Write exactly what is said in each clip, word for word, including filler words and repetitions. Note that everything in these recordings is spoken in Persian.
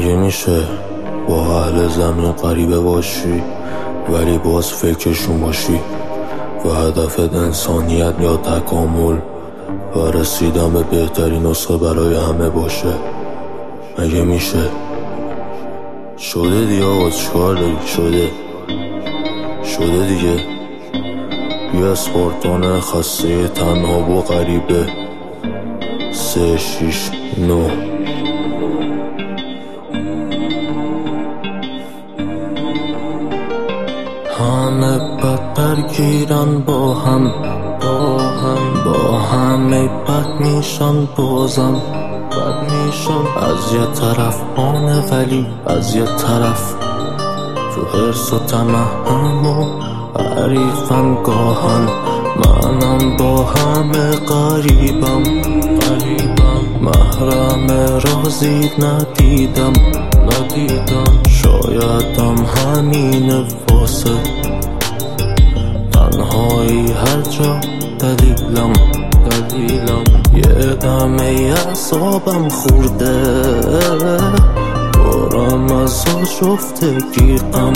مگه میشه با اهل زمین غریبه باشی ولی باز فکرشون باشی و هدفت انسانیت یا تکامل و رسیدن به بهترین نسخه برای همه باشه؟ مگه میشه؟ شده دیگه آقا، چیکار داری؟ شده شده دیگه. یه اسپارتانه خسته تنها و غریبه. سه شیش نو همه بد برگیرن با هم با هم با همه بد میشن بازم بد میشن. از یه طرف آنه ولی از یه طرف تو حرس و تمهم و حریفن گاهن. منم با همه قریبم قریبم محرم رازی ندیدم ندیدم. شایدم همین واسه تنهایی هر جا دلیلم دلیلم. یه دمه اعصابم خورده دارم از آشفتگی غم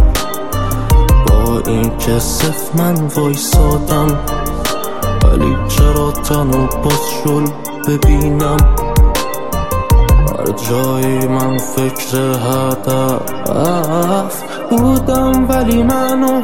با این که صف من وایسادم ولی چرا تنو باز شل ببینم. هر جایی من فکر هدف بودم ولی منو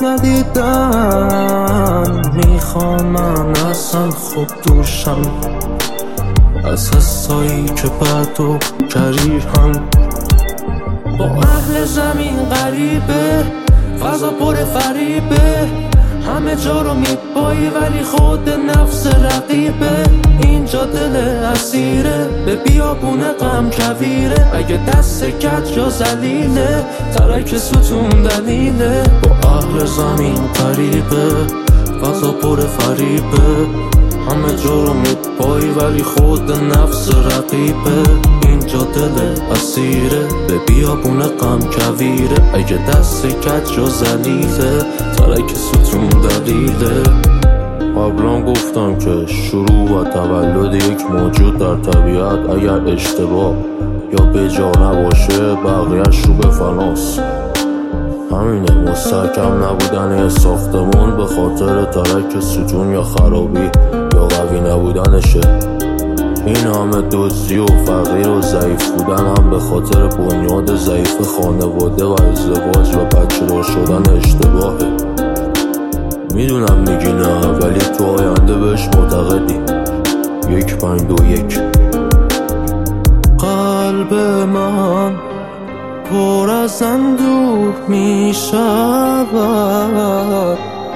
ندیدن. میخوام من اصلا خود دوشم از حسایی که بد و کریهم. با اهل زمین غریبه فضا پر فریبه همه جا رو میپایی ولی خود نفس رقیبه. اینجا دل اسیره به بیابون غم کویره. اگه دست کج یا زلیله ترک ستون دلیله. با اهل زمین غریبه فضا پر فریبه همه جا رو میپایی ولی خود نفس رقیبه. اینجا دل اسیره به بیابون غم کویره. اگه دست کج یا زلیله ترک ستون دلیله. قبلا گفتم که شروع و تولد یک موجود در طبیعت اگر اشتباه یا به جا نباشه بقیه‌اش رو به فناست. همینه مستحکم نبودن ساختمون به خاطر ترک ستون یا خرابی یا قوی نبودنشه. این همه دزدی و فقیر و ضعیف بودن هم به خاطر بنیاد ضعیف خانواده و ازدواج و بچه دار شدن اشتباهه. میدونم میگی نه ولی تو آینده بهش معتقدی. یک پنج دو یک. قلب من پر از اندوه میشود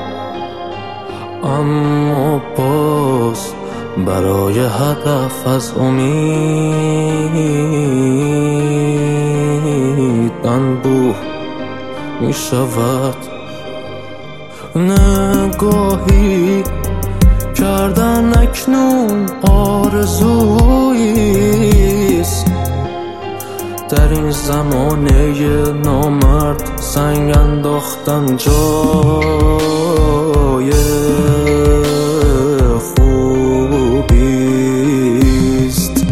اما باز برای هدف از امید انبوه میشود. نگاهی کردن اکنون آرزویست در این زمانه نامرد. سنگ انداختن جای خوبیست.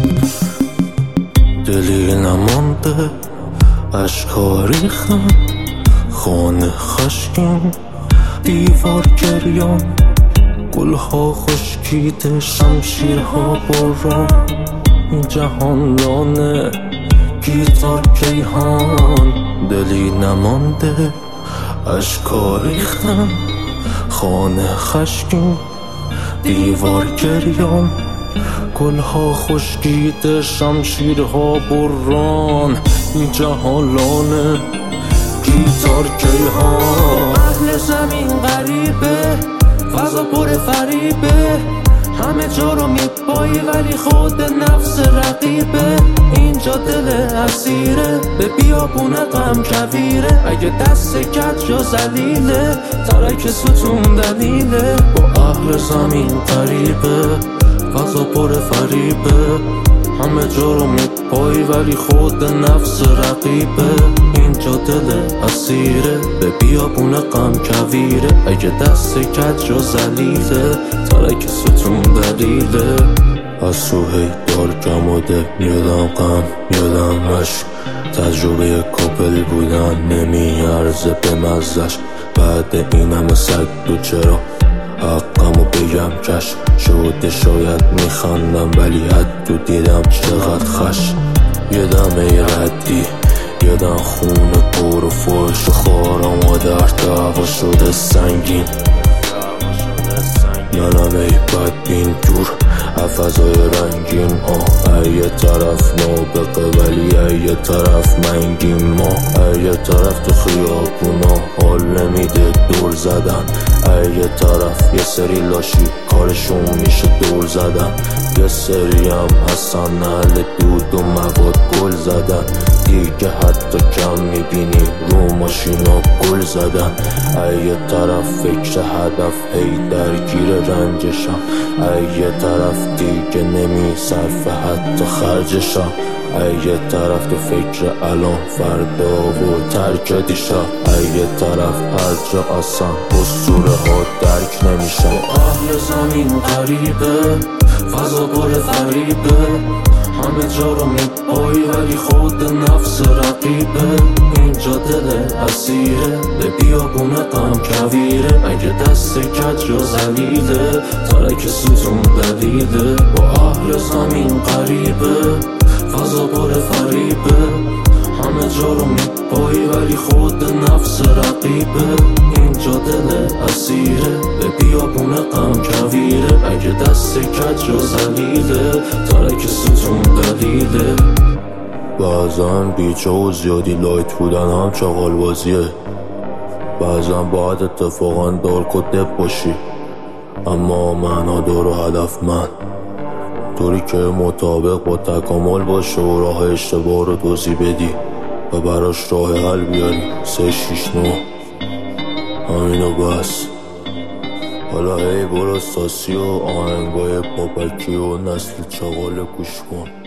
دلی نمانده اشکا ریختم خانه خشکین دیوار گریان. گلها خشکیده شمشیرها بران. جهان لانه گیتار کیهان. دلی نمانده اشکا ریختم خانه خشکین دیوار گریان. گلها خشکیده شمشیرها بران. جهان لانه گیتار کیهان. اهل زمین غریبه فضا پر فریبه همه جا رو میپایی ولی خود نفس رقیبه. اینجا دل اسیره به بیابون غم کویره. اگه دست کج یا زلیله ترک ستون دلیله. با اهل زمین غریبه فضا پر فریبه همه جا رو میپایی ولی خود نفس رقیبه. اینجا دل اسیره به بیابون غم کویره. اگه دست کج یا زلیله ترک ستون دلیله. از تو هی دارکم و ده میادم غم میادم عشق. تجربه کاپل بودن نمیارزه به مزدش. بعد این همه سگ تو چرا حقمو بگم کش شده. شاید میخندم ولی حد تو دیدم چقدر خش. یادم ای ردی یادم خونه پر و فرش خوار و مادر دعوا شده سنگین. منم ای بدبین دور فضای رنگین. آه ای طرف نابقه ولی ای طرف منگیم. ما ای طرف تو خیابونا حال نمیده دور زدن. ای طرف یه سری لاشی کارشون میشه دور زدن. یه سری هم هستن اهل دود و مواد گل زدن. دیگه حتی کم میبینی رو ماشینا گل زدن. ای طرف فکر هدف هی درگیر رنجشم. ای طرف دیگه نمی صرف حتی خرجشم. ای طرف تو فکر الان فردا و ترک دیشب. ای طرف هر جا اصلا اسطوره ها درک نمیشن. اهل زمین غریبه فضا پر فریبه. همه جا رو میپایی ولی خود نفس رقیبه. اینجا دل اسیره به بیابون غم کویره. اگه دست کج و زلیله ترک ستون دلیله. با اهل زمین غریبه فضا پر فریبه. همه جا رو میپایی ولی خود نفس رقیبه. اینجا دل اسیره به بیابون غم کویره. اگه دست کج و زلیله ترک ستون دلیله. بعضا بیجا و زیادی لایت بودن هم چغال بازیه. بعضا باید اتفاقا دارک و دب باشی اما معنادار و هدفمند. طوری که مطابق با تکامل باشه و راه اشتباه رو توضیح بدی و براش راه حل بیاری. سه شیش نو همینو بس. حالا هی برو ساسی و آهنگای پاپکی و نسل چغال گوش کن.